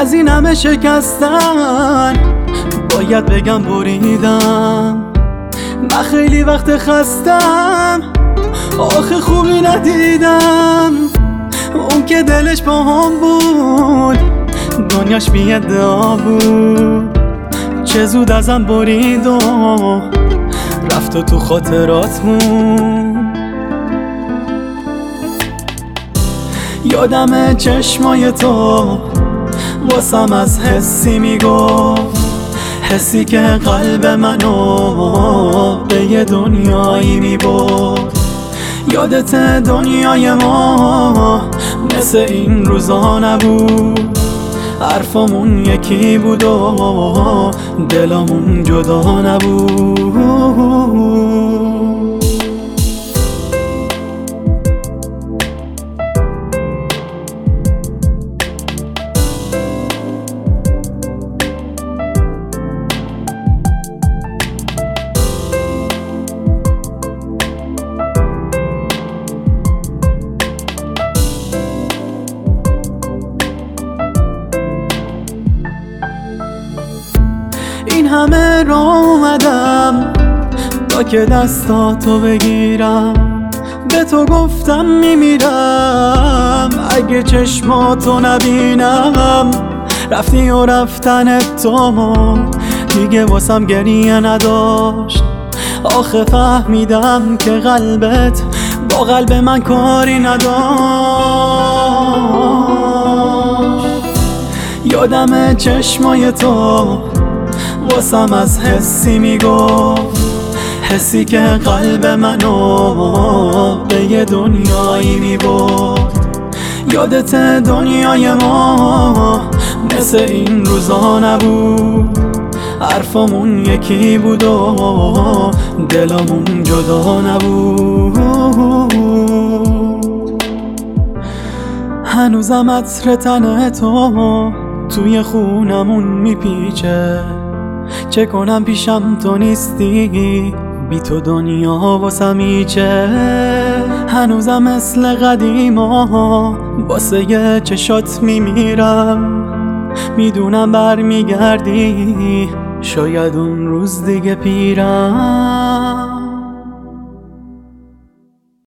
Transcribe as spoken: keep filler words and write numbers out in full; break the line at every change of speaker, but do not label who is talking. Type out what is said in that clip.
از این همه شکستن باید بگم بریدم. من خیلی وقت خستم، آخه خوبی ندیدم. اون که دلش با هم بود دنیاش بی ادعا بود، چه زود ازم برید و رفت و تو خاطرات مون. یادم چشمای تو واسم از حسی میگفت، حسی که قلب منو به یه دنیایی میبرد. یادت دنیای ما مثل این روزا نبود، حرفامون یکی بود و دلامون جدا نبود. این همه راه اومدم تا که دستاتو بگیرم، به تو گفتم میمیرم اگه چشماتو نبینم. رفتی و رفتن تو دیگه واسم گریه نداشت، آخه فهمیدم که قلبت با قلب من کاری نداشت. یادم چشمای تو واسم از حسی میگفت، حسی که قلب منو به یه دنیایی میبرد. یادت دنیای ما مثل این روزا نبود، حرفامون یکی بود و دلامون جدا نبود. هنوزم عطر تن تو توی خونمون میپیچه، چه کنم پیشم تو نیستی، بی تو دنیا واسم هیچه. هنوزم مثل قدیما واسه یه چشات میمیرم، میدونم برمیگردی شاید اون روز دیگه پیرم.